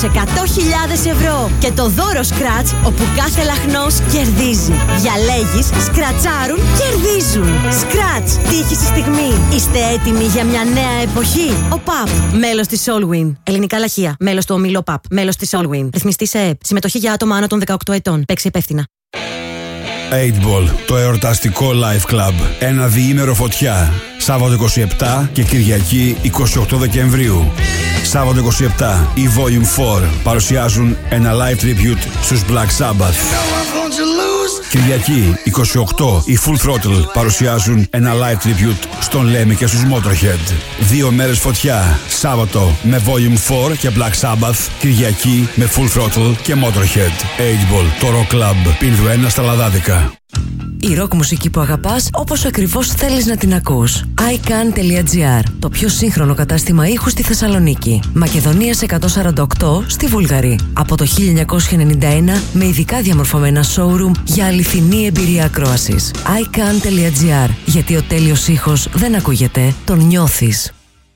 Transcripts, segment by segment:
100.000 ευρώ. Και το δώρο Scratch, όπου κάθε λαχνός κερδίζει. Διαλέγεις, σκρατσάρουν, κερδίζουν. Scratch, τύχη στη στιγμή. Είστε έτοιμοι για μια νέα εποχή? Ο ΠΑΠ, μέλος της Allwin. Ελληνικά λαχεία, μέλος του ομίλου ΠΑΠ, μέλος της Allwin. Ρυθμιστής ΕΕΠ. Συμμετοχή για άτομα άνω των 18 ετών. Παίξει υπεύθυνα. 8ball, το εορταστικό live club. Ένα διήμερο φωτιά. Σάββατο 27 και Κυριακή 28 Δεκεμβρίου. Σάββατο 27, οι Volume 4 παρουσιάζουν ένα live tribute στους Black Sabbath. Κυριακή 28, οι Full Throttle παρουσιάζουν ένα live tribute στον Lemmy και στους Motorhead. 2 μέρες φωτιά. Σάββατο με Volume 4 και Black Sabbath. Κυριακή με Full Throttle και Motorhead. 8ball, το rock club. Πίνδου 1 στα Λαδάδικα. Η ροκ μουσική που αγαπάς όπως ακριβώς θέλεις να την ακούς. iCan.gr, το πιο σύγχρονο κατάστημα ήχου στη Θεσσαλονίκη. Μακεδονίας 148 στη Βούλγαρη. Από το 1991 με ειδικά διαμορφωμένα showroom για αληθινή εμπειρία ακρόασης. iCan.gr, γιατί ο τέλειος ήχος δεν ακούγεται, τον νιώθεις.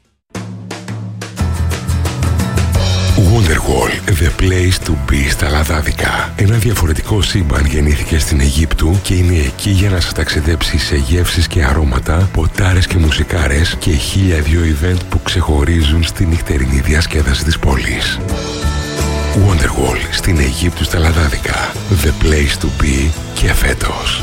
Wonderwall, the place to be στα Λαδάδικα. Ένα διαφορετικό σύμπαν γεννήθηκε στην Αιγύπτου και είναι εκεί για να σας ταξιδέψει σε γεύσεις και αρώματα, ποτάρες και μουσικάρες και 1002 event που ξεχωρίζουν στη νυχτερινή διασκέδαση της πόλης. Wonderwall στην Αιγύπτου στα Λαδάδικα. The place to be και φέτος.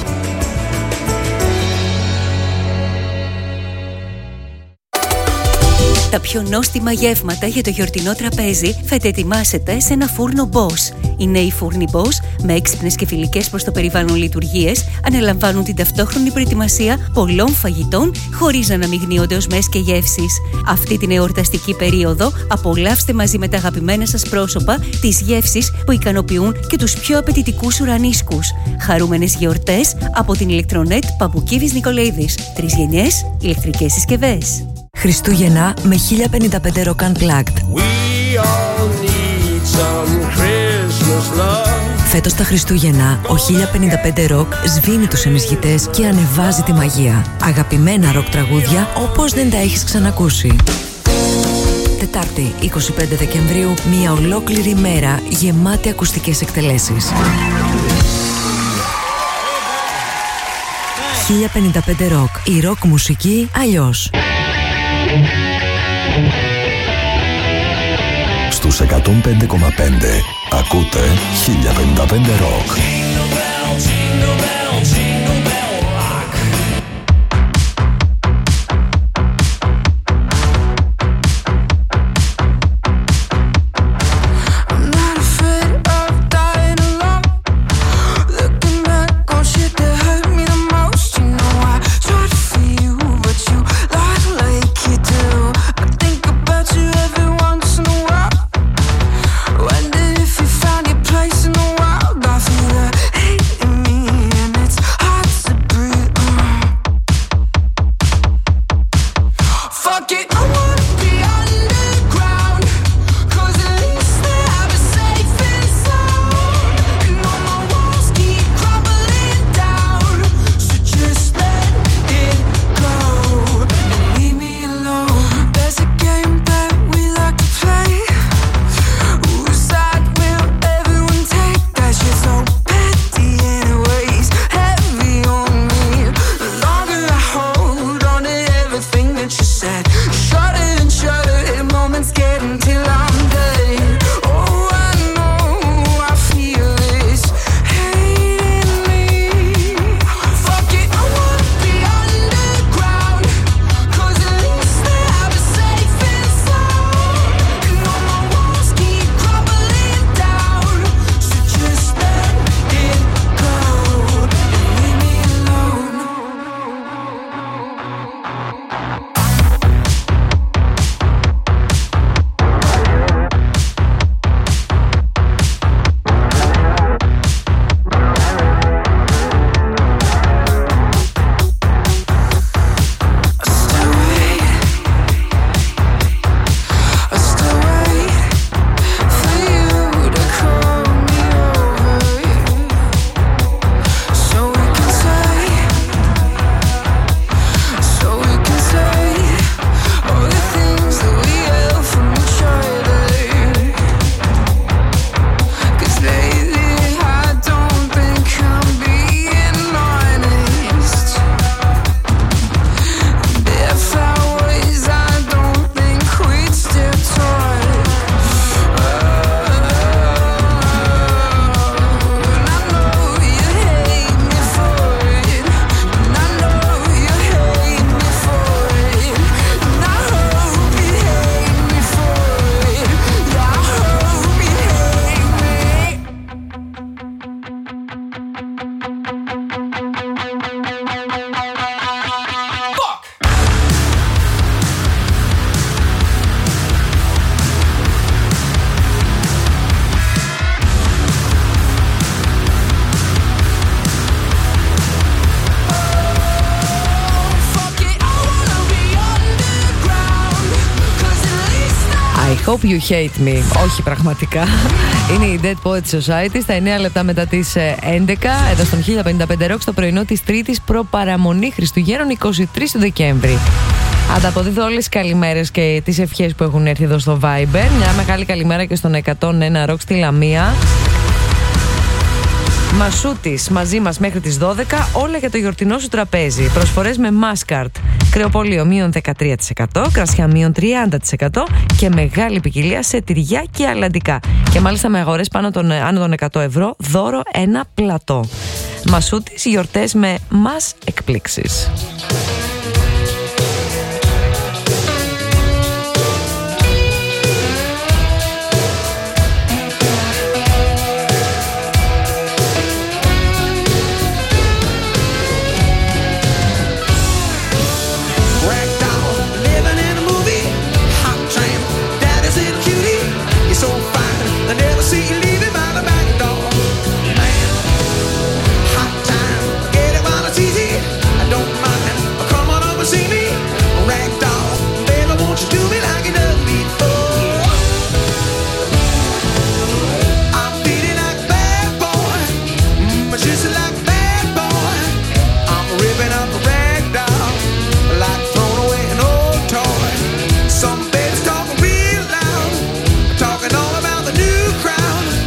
Τα πιο νόστιμα γεύματα για το γιορτινό τραπέζι θα τα ετοιμάσετε σε ένα φούρνο Bosch. Οι νέοι φούρνοι Bosch, με έξυπνες και φιλικές προς το περιβάλλον λειτουργίες, αναλαμβάνουν την ταυτόχρονη προετοιμασία πολλών φαγητών χωρίς να αναμειγνύονται οσμές και γεύσεις. Αυτή την εορταστική περίοδο απολαύστε μαζί με τα αγαπημένα σας πρόσωπα τις γεύσεις που ικανοποιούν και τους πιο απαιτητικούς ουρανίσκους. Χαρούμενες γιορτές από την Ηλεκτρονέτ Παπουκίδης Νικολαίδης. 3 γενιές ηλεκτρικές συσκευές. Χριστούγεννα με 1055 Rock Unplugged. Φέτος τα Χριστούγεννα, ο 1055 Rock σβήνει τους ενισχυτές και ανεβάζει τη μαγεία. Αγαπημένα ροκ τραγούδια όπως δεν τα έχεις ξανακούσει. Τετάρτη, 25 Δεκεμβρίου, μια ολόκληρη μέρα γεμάτη ακουστικές εκτελέσεις. 1055 Rock, η ροκ μουσική αλλιώς. Στους 105,5 ακούτε 1055 Rock. Place in the world, I feel that hope you hate me. Όχι πραγματικά. Είναι η Dead Poets Society στα 9 λεπτά μετά τις 11 εδώ στον 1055 Rock στο πρωινό της Τρίτης προπαραμονή Χριστουγέννων 23 του Δεκέμβρη. Ανταποδίδω όλες τις καλημέρες και τις ευχές που έχουν έρθει εδώ στο Viber. Μια μεγάλη καλημέρα και στον 101 Rock στη Λαμία. Μασούτης μαζί μας μέχρι τις 12, όλα για το γιορτινό σου τραπέζι. Προσφορές με Maskart, κρεοπολείο μείον 13%, κρασιά μείον 30% και μεγάλη ποικιλία σε τυριά και αλλαντικά. Και μάλιστα με αγορές άνω των 100 ευρώ, δώρο ένα πλατό. Μασούτης, γιορτές με μας εκπλήξεις. Talking all about the new crown.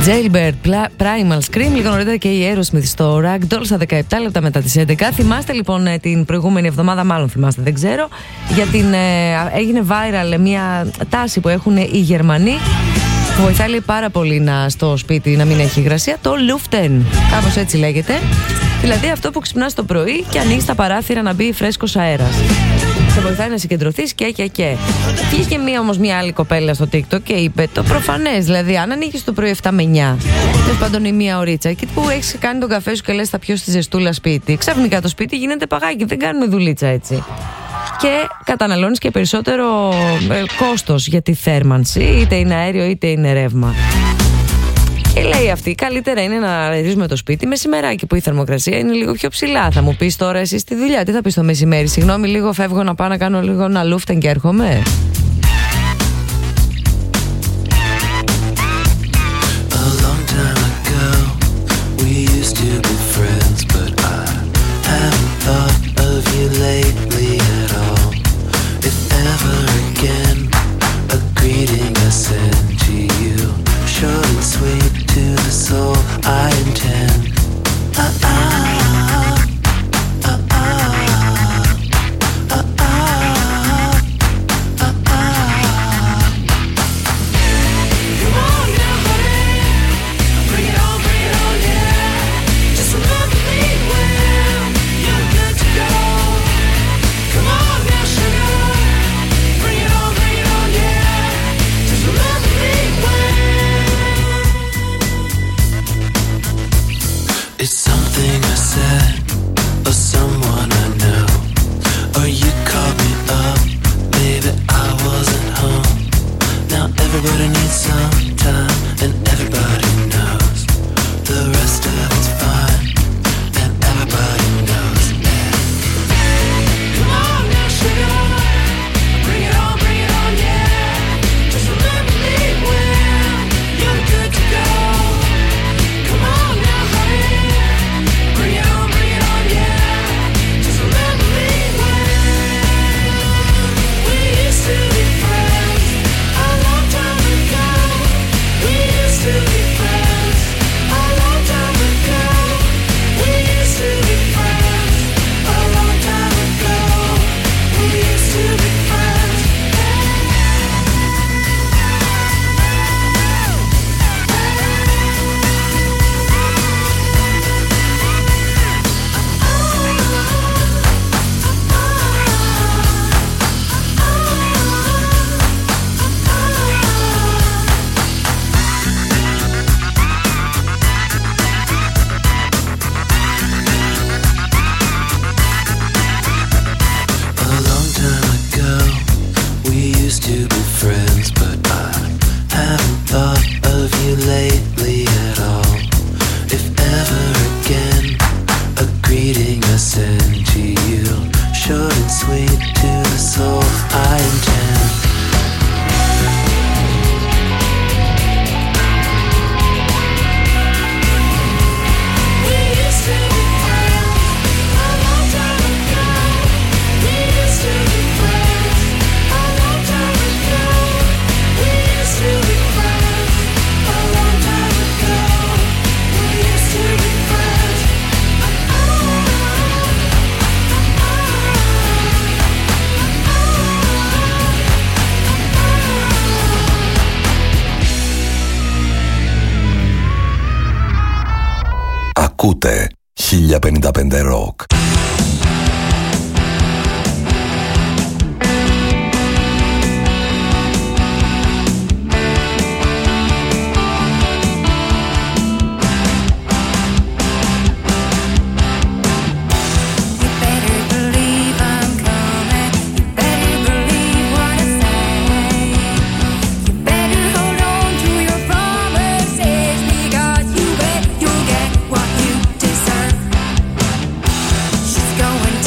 Jailbird, Primal Scream, λίγο νωρίτερα και η Aerosmith στο Ragdoll στα 17 λεπτά μετά τις 11. Θυμάστε λοιπόν την προηγούμενη εβδομάδα, μάλλον θυμάστε, δεν ξέρω, για έγινε viral μια τάση που έχουν οι Γερμανοί που βοηθάει πάρα πολύ στο σπίτι να μην έχει υγρασία, το Luften, κάπως έτσι λέγεται. Δηλαδή αυτό που ξυπνάς το πρωί και ανοίγεις τα παράθυρα να μπει φρέσκος αέρας. Σε βοηθάει να συγκεντρωθείς και. Βγήκε όμως μια άλλη κοπέλα στο TikTok και είπε το προφανές. Δηλαδή, αν ανοίγεις το πρωί 7 με 9, τέλος πάντων η μία ωρίτσα, και που έχεις κάνει τον καφέ σου και λες θα πιω στη ζεστούλα σπίτι, ξαφνικά το σπίτι γίνεται παγάκι. Δεν κάνουμε δουλίτσα έτσι. Και καταναλώνεις και περισσότερο κόστος για τη θέρμανση, είτε είναι αέριο είτε είναι ρεύμα. Και λέει αυτή, καλύτερα είναι να ρίζουμε το σπίτι μεσημεράκι που η θερμοκρασία είναι λίγο πιο ψηλά. Θα μου πεις τώρα εσύ στη δουλειά, τι θα πεις το μεσημέρι? Συγγνώμη, λίγο φεύγω να πάω να κάνω λίγο ένα Luften και έρχομαι. Short and sweet to the soul I intend. It's something I said, or someone I know, or you called me up, maybe I wasn't home. Now everybody needs some time, and everybody knows the rest of it's fine, and everybody knows that. Come on now, sugar, bring it on, yeah. Just remember me when you're good to go. Come on now, honey. Bring it on, yeah. Just remember me when we used to be friends a long time ago. We used to be friends a long time ago. We used to be friends a long time ago. We used to be friends. A long time ago, we used to be friends, but I haven't thought of you lately at all. If ever again, a greeting I send to you, short and sweet to the soul I intend. We used to be friends a long time ago. We used to be friends a long time ago. We used to be friends a long time ago. We used to be friends. Ακούτε 1055 Rock. Going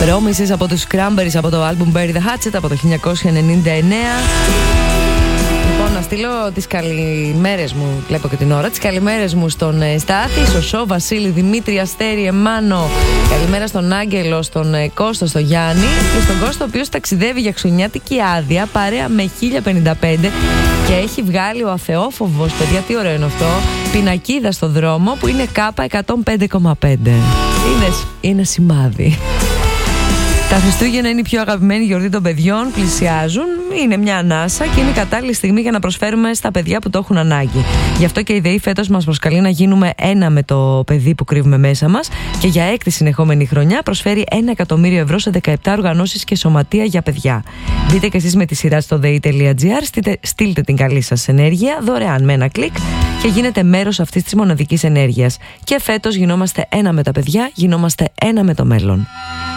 Promises από τους Cranberries από το album Bury the Hatchet από το 1999. Λοιπόν, να στείλω τις καλημέρες μου, βλέπω και την ώρα, τις καλημέρες μου στον Στάθη, Σωσό, Βασίλη, Δημήτρη, Αστέρη, Εμάνο. Καλημέρα στον Άγγελο, στον Κώστο, στον Γιάννη και στον Κώστο, ο οποίος ταξιδεύει για χριστουγεννιάτικη άδεια παρέα με 1055 και έχει βγάλει ο αθεόφοβος, παιδιά, τι ωραίο είναι αυτό, πινακίδα στο δρόμο που είναι K105,5. Είναι σημάδι. Τα Χριστούγεννα είναι η πιο αγαπημένη γιορτή των παιδιών, πλησιάζουν, είναι μια ανάσα και είναι η κατάλληλη στιγμή για να προσφέρουμε στα παιδιά που το έχουν ανάγκη. Γι' αυτό και η ΔΕΗ φέτος μας προσκαλεί να γίνουμε ένα με το παιδί που κρύβουμε μέσα μας και για 6η συνεχόμενη χρονιά προσφέρει 1 εκατομμύριο ευρώ σε 17 οργανώσεις και σωματεία για παιδιά. Μπείτε και εσείς με τη σειρά στο dei.gr, στείλτε την καλή σας ενέργεια δωρεάν με ένα κλικ και γίνετε μέρος αυτής της μοναδικής ενέργειας. Και φέτος γινόμαστε ένα με τα παιδιά, γινόμαστε ένα με το μέλλον.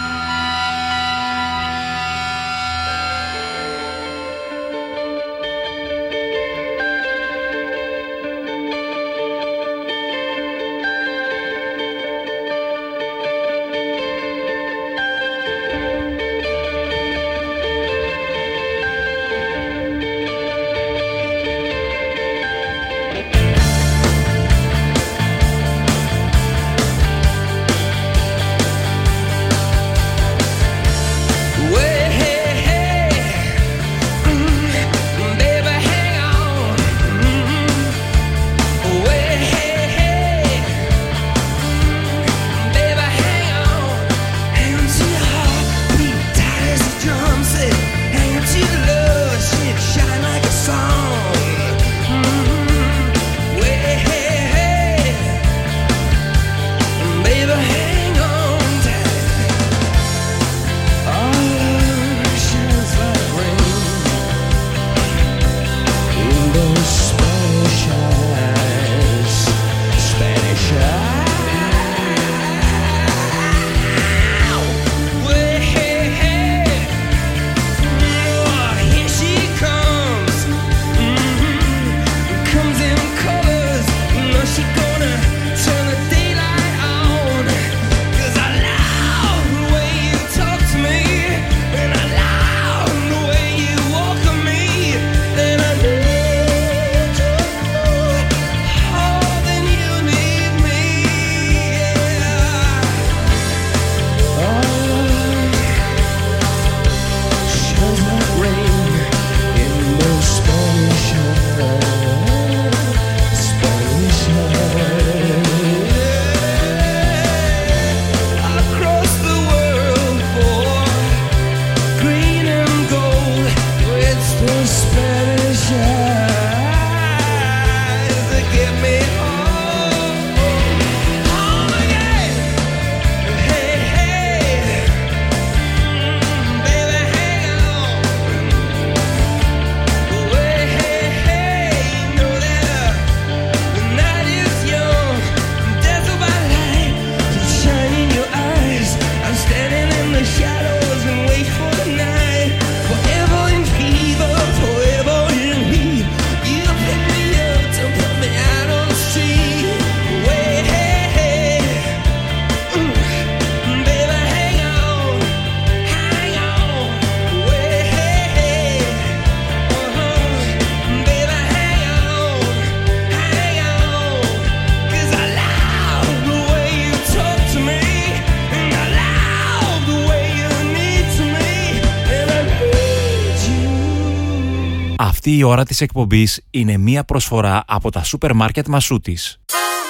Αυτή η ώρα της εκπομπής είναι μία προσφορά από τα σούπερ μάρκετ Μασούτης.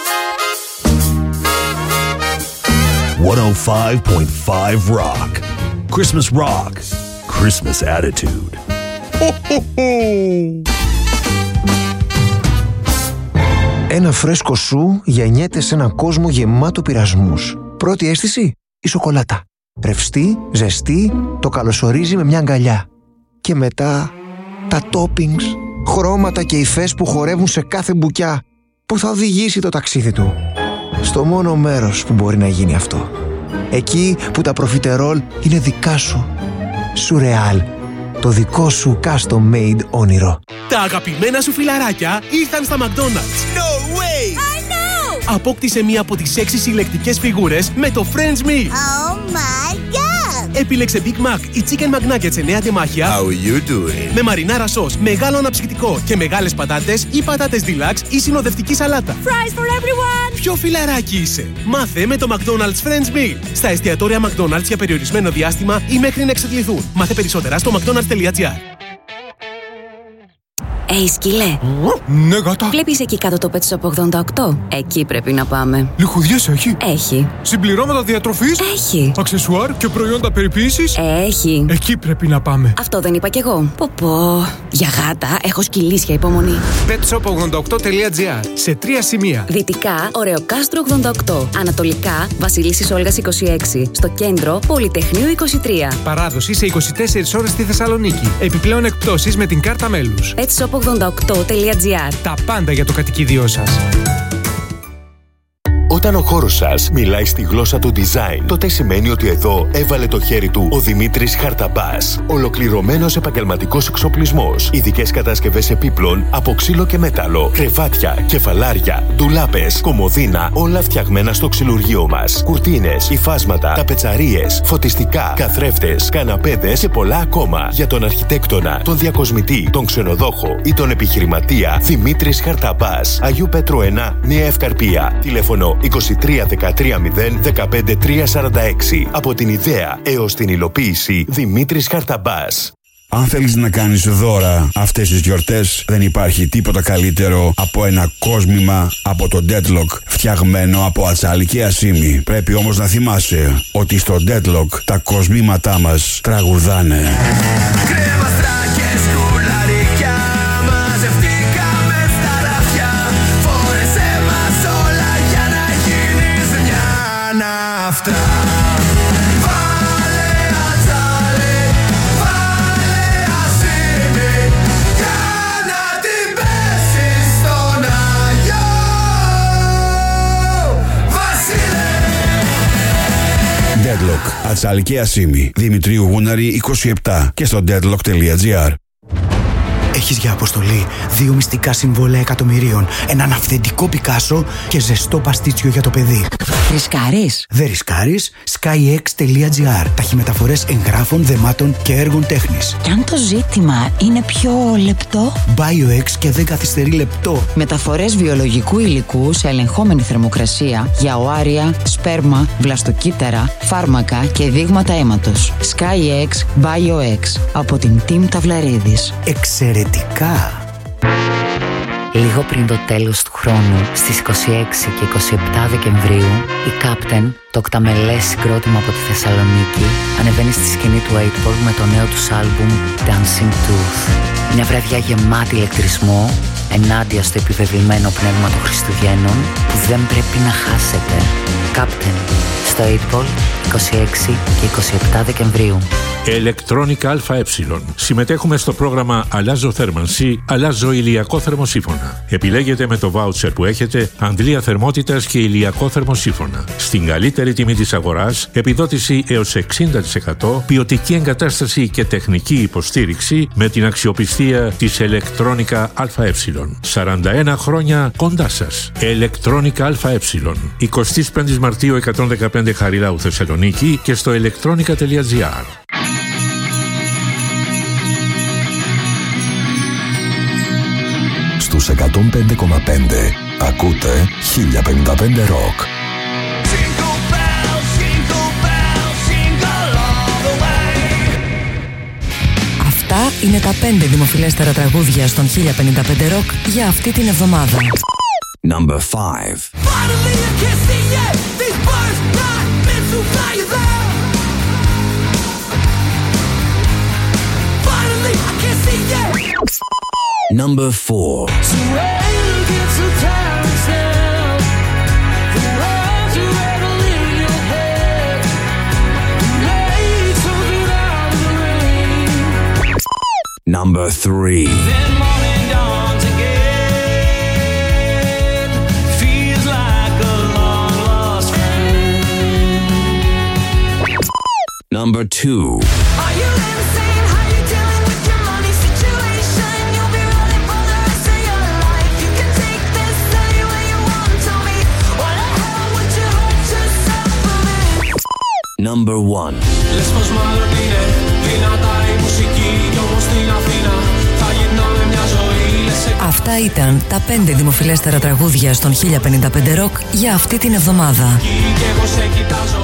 105.5 Rock. Christmas Rock. Christmas Attitude. Ho, ho, ho. Ένα φρέσκο σου γεννιέται σε έναν κόσμο γεμάτο πειρασμούς. Πρώτη αίσθηση, η σοκολάτα. Ρευστή, ζεστή, το καλωσορίζει με μια αγκαλιά. Και μετά τα toppings, χρώματα και υφές που χορεύουν σε κάθε μπουκιά, που θα οδηγήσει το ταξίδι του στο μόνο μέρος που μπορεί να γίνει αυτό. Εκεί που τα προφιτερόλ είναι δικά σου. Σουρεάλ, το δικό σου custom made όνειρο. Τα αγαπημένα σου φιλαράκια ήρθαν στα McDonald's. No way! I know! Απόκτησε μία από τις 6 συλλεκτικές φιγούρες με το Friends Meal. Oh my god! Επίλεξε Big Mac ή Chicken McNuggets 9 τεμάχια. How you doing? Με μαρινάρα σος, μεγάλο αναψυκτικό και μεγάλες πατάτες ή πατάτες deluxe ή συνοδευτική σαλάτα. Fries for everyone! Ποιο φιλαράκι είσαι? Μάθε με το McDonald's Friends Meal. Στα εστιατόρια McDonald's για περιορισμένο διάστημα ή μέχρι να εξαντληθούν. Μάθε περισσότερα στο mcdonalds.gr. Σκύλε. Ναι, γάτα. Βλέπεις εκεί κάτω το Pet Shop 88? Εκεί πρέπει να πάμε. Λιχουδιές έχει? Έχει. Συμπληρώματα διατροφής? Έχει. Αξεσουάρ και προϊόντα περιποίησης? Έχει. Εκεί πρέπει να πάμε. Αυτό δεν είπα κι εγώ. Πω. Για γάτα έχω σκυλίσια υπομονή. petshop88.gr. Σε 3 σημεία. Δυτικά, Ωρεοκάστρο 88. Ανατολικά, Βασιλίσσης Όλγας 26. Στο κέντρο, Πολυτεχνείου 23. Παράδοση σε 24 ώρες στη Θεσσαλονίκη. Επιπλέον εκπτώσεις με την κάρτα μέλους. petshop88.gr. Τα πάντα για το κατοικίδιό σας. Όταν ο χώρος σας μιλάει στη γλώσσα του design, τότε σημαίνει ότι εδώ έβαλε το χέρι του ο Δημήτρης Χαρταμπάς. Ολοκληρωμένος επαγγελματικός εξοπλισμός, ειδικές κατασκευές επίπλων από ξύλο και μέταλλο, κρεβάτια, κεφαλάρια, ντουλάπες, κομοδίνα, όλα φτιαγμένα στο ξυλουργείο μας. Κουρτίνες, υφάσματα, ταπετσαρίες, φωτιστικά, καθρέφτες, καναπέδες και πολλά ακόμα. Για τον αρχιτέκτονα, τον διακοσμητή, τον ξενοδόχο ή τον επιχειρηματία, Δημήτρης Χαρταμπάς. Αγίου Πέτρου 1, Νέα Ευκαρπία. Τηλέφωνο 23 13 0 15 346. Από την ιδέα έως την υλοποίηση, Δημήτρης Χαρταμπάς. Αν θέλεις να κάνεις δώρα αυτές τις γιορτές, δεν υπάρχει τίποτα καλύτερο από ένα κόσμημα από το Deadlock, φτιαγμένο από ατσάλι και ασίμι. Πρέπει όμως να θυμάσαι ότι στο Deadlock τα κοσμήματά μας τραγουδάνε. Deadlock, ατσάλι και ασίμι. Δημητρίου Γούναρη 27 και στο deadlock.gr. Έχεις για αποστολή 2 μυστικά συμβόλαια εκατομμυρίων, έναν αυθεντικό Πικάσο και ζεστό παστίτσιο για το παιδί. Ρισκάρεις? Δεν ρισκάρεις. skyx.gr. Ταχυμεταφορές εγγράφων, δεμάτων και έργων τέχνης. Κι αν το ζήτημα είναι πιο λεπτό? BioX και δεν καθυστερεί λεπτό. Μεταφορές βιολογικού υλικού σε ελεγχόμενη θερμοκρασία για οάρια, σπέρμα, βλαστοκύτταρα, φάρμακα και δείγματα αίματος. SkyX BioX από την Team Ταυλαρίδης. Εξαιρετικά! Λίγο πριν το τέλος του χρόνου, στις 26 και 27 Δεκεμβρίου, η Captain, το οκταμελές συγκρότημα από τη Θεσσαλονίκη, ανεβαίνει στη σκηνή του 8ball με το νέο τους άλμπουμ Dancing Tooth. Μια βραδιά γεμάτη ηλεκτρισμό, ενάντια στο επιβεβλημένο πνεύμα των Χριστουγέννων, που δεν πρέπει να χάσετε. Captain, στο 8ball, 26 και 27 Δεκεμβρίου. Electronica ΑΕ. Συμμετέχουμε στο πρόγραμμα Αλλάζω θέρμανση, αλλάζω ηλιακό θερμοσύφωνα. Επιλέγετε με το βάουτσερ που έχετε αντλία θερμότητας και ηλιακό θερμοσύφωνα. Στην καλύτερη τιμή της αγοράς, επιδότηση έως 60%, ποιοτική εγκατάσταση και τεχνική υποστήριξη με την αξιοπιστία της Electronica ΑΕ. 41 χρόνια κοντά σας. Electronica ΑΕ. 25 Μαρτίου 115 Χαριλάου Θεσσαλονίκη και στο electronica.gr. Στους 105,5 ακούτε 1055 Rock. Αυτά είναι τα 5 δημοφιλέστερα τραγούδια στον 1055 Rock για αυτή την εβδομάδα. Number 5. Number 4. Number 3. Number 2. number 1. Λες πως μάλλον είναι δυνατά η μουσική κι όμως στην Αθήνα θα γυρνάμε μια ζωή. Αυτά ήταν τα 5 δημοφιλέστερα τραγούδια στον 1055 Rock για αυτή την εβδομάδα. Κι εγώ σε κοιτάζω.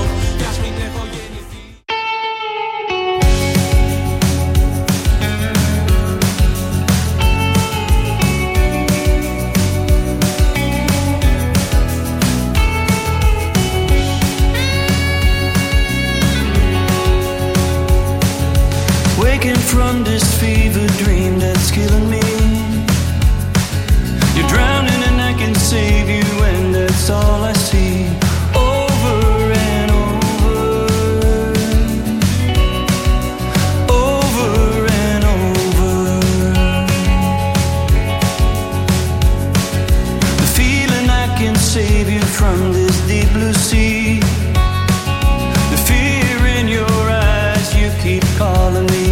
From this fever dream that's killing me, you're drowning and I can save you, and that's all I see. Over and over, over and over. The feeling I can save you from this deep blue sea. The fear in your eyes, you keep calling me.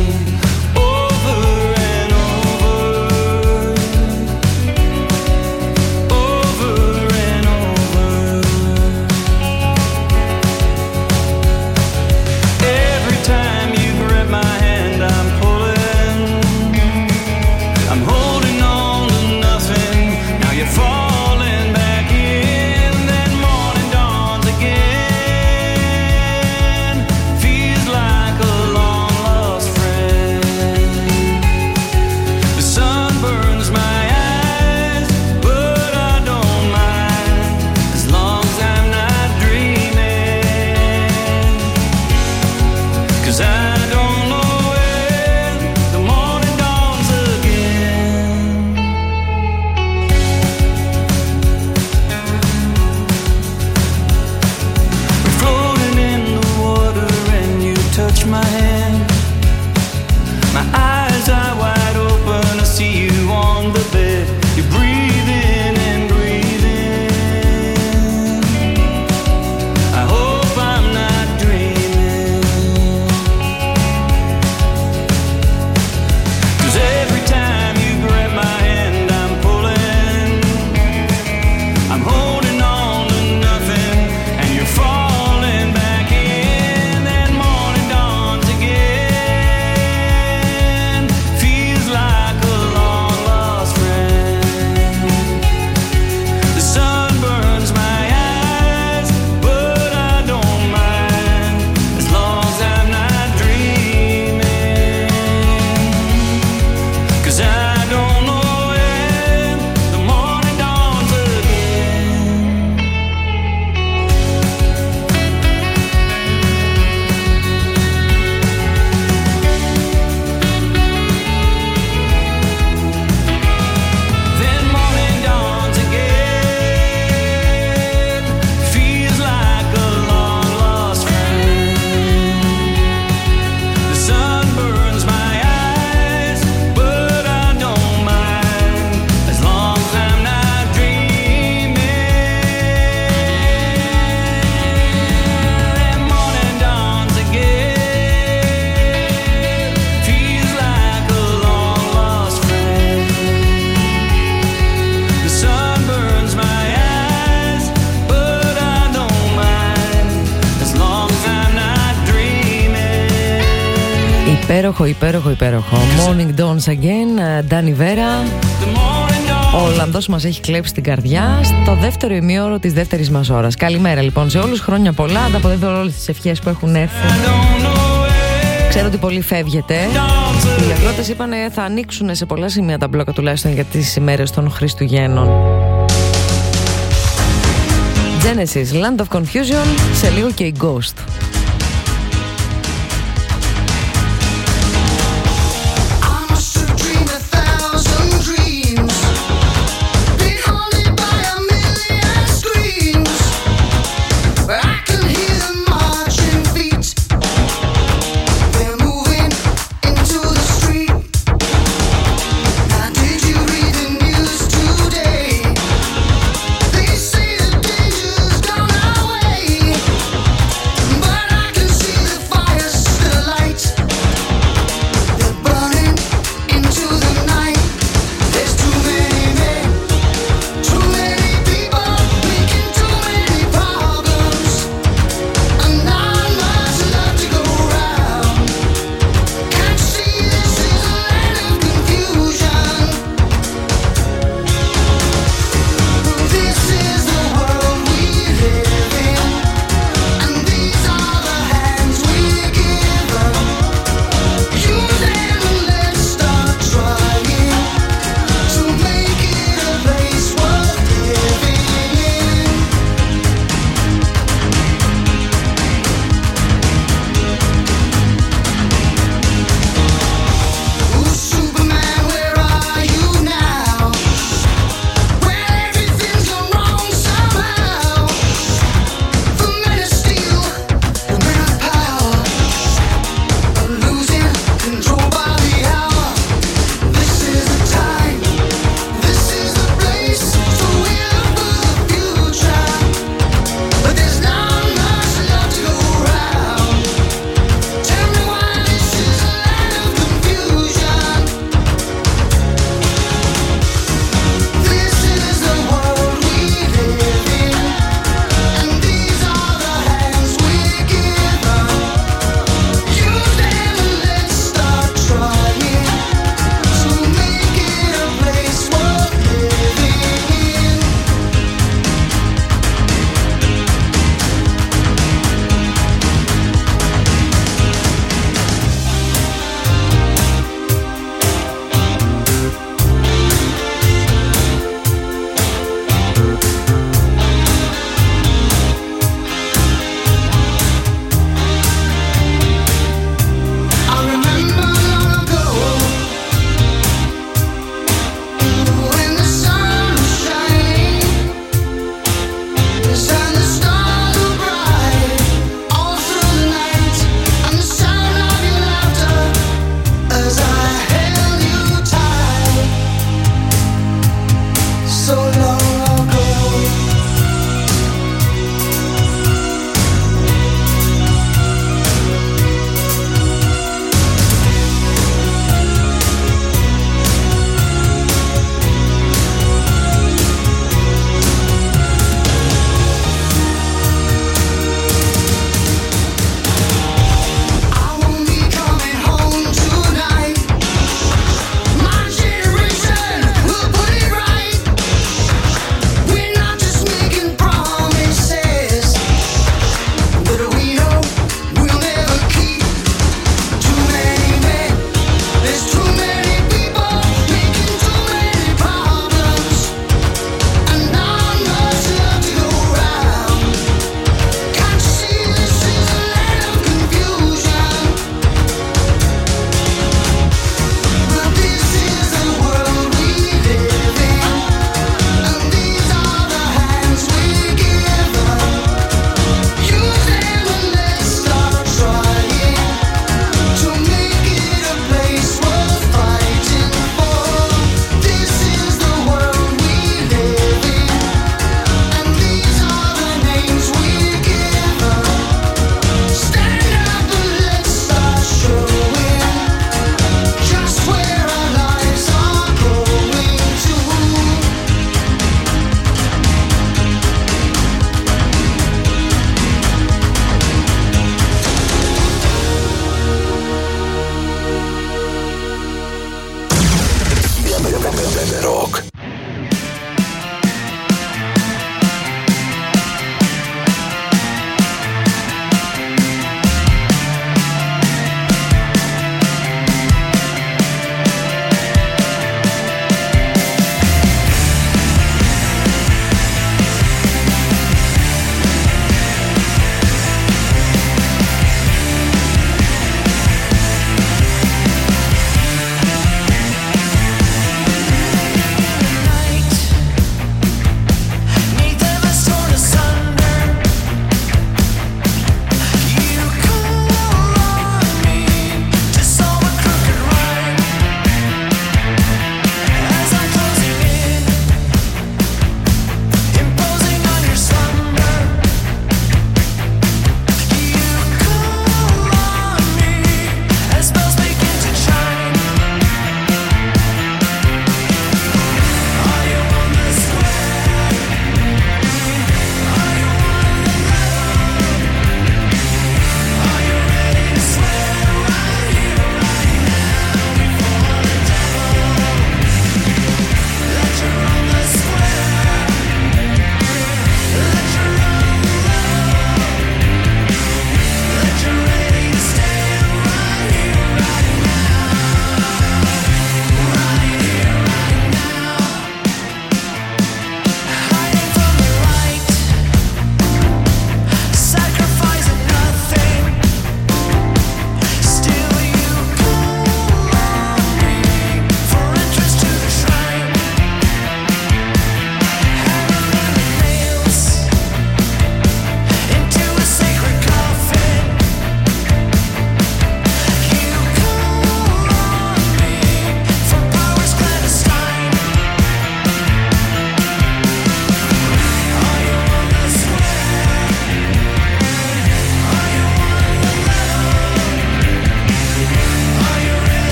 Υπέροχο. Morning Dawns Again, Danny Vera. Ο Ολλανδός μας έχει κλέψει την καρδιά στο δεύτερο ημίωρο της δεύτερης μας ώρας. Καλημέρα λοιπόν σε όλους, χρόνια πολλά. Ανταποδίδω όλες τις ευχές που έχουν έρθει. Ξέρω ότι πολλοί φεύγετε. Οι αγρότες είπανε θα ανοίξουν σε πολλά σημεία τα μπλόκα τουλάχιστον για τις ημέρες των Χριστουγέννων. Genesis, Land of Confusion, σε λίγο και η Ghost. But I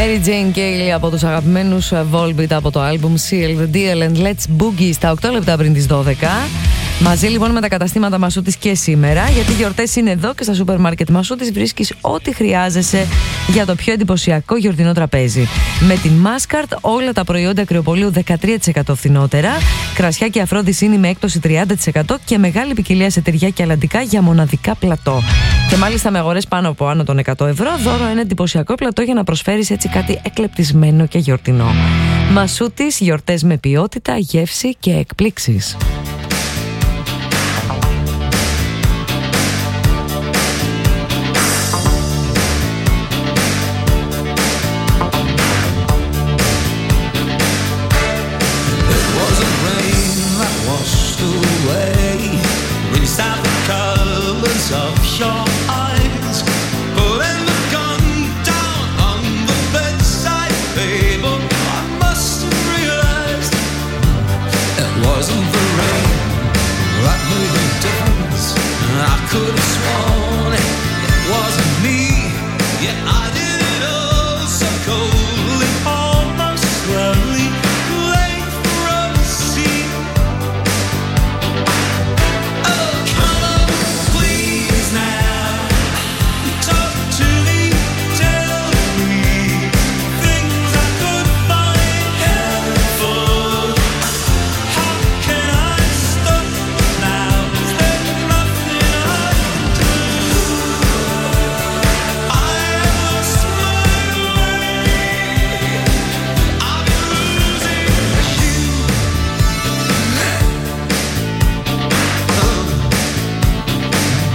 Mary Jane Kelly από τους αγαπημένους Volbeat από το album Seal the Deal and Let's Boogie στα 8 λεπτά πριν τις 12. Μαζί λοιπόν με τα καταστήματα Μασούτης και σήμερα, γιατί οι γιορτές είναι εδώ και στα σούπερ μάρκετ Μασούτης βρίσκεις ό,τι χρειάζεσαι για το πιο εντυπωσιακό γιορτινό τραπέζι. Με την Maskart όλα τα προϊόντα κρυοπολίου 13% φθηνότερα, κρασιά και αφρόδισίνη με έκπτωση 30% και μεγάλη ποικιλία σε τυριά και αλαντικά για μοναδικά πλατό. Και μάλιστα με αγορές πάνω από άνω των 100 ευρώ, δώρο ένα εντυπωσιακό πλατό για να προσφέρεις έτσι κάτι εκλεπτισμένο και γιορτινό. Μασούτης, γιορτές με ποιότητα, γεύση και εκπλήξεις.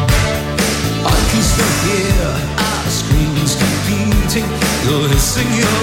You're hissing your